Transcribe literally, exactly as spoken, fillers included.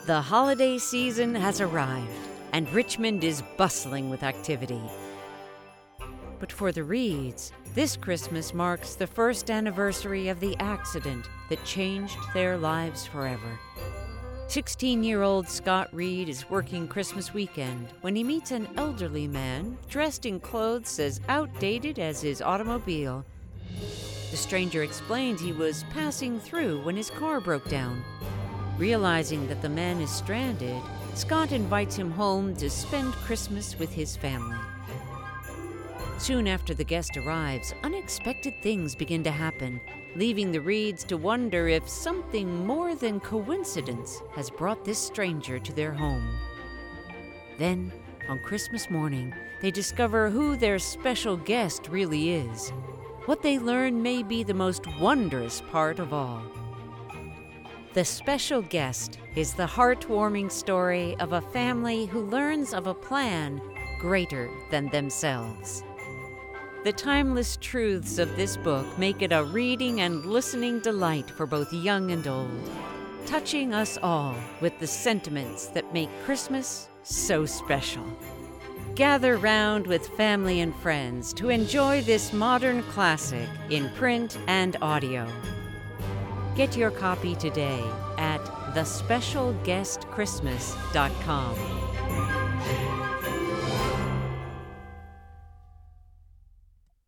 The holiday season has arrived, and Richmond is bustling with activity. But for the Reeds, this Christmas marks the first anniversary of the accident that changed their lives forever. sixteen-year-old Scott Reed is working Christmas weekend when he meets an elderly man dressed in clothes as outdated as his automobile. The stranger explains he was passing through when his car broke down. Realizing that the man is stranded, Scott invites him home to spend Christmas with his family. Soon after the guest arrives, unexpected things begin to happen, leaving the Reeds to wonder if something more than coincidence has brought this stranger to their home. Then, on Christmas morning, they discover who their special guest really is. What they learn may be the most wondrous part of all. The Special Guest is the heartwarming story of a family who learns of a plan greater than themselves. The timeless truths of this book make it a reading and listening delight for both young and old, touching us all with the sentiments that make Christmas so special. Gather round with family and friends to enjoy this modern classic in print and audio. Get your copy today at the special guest christmas dot com.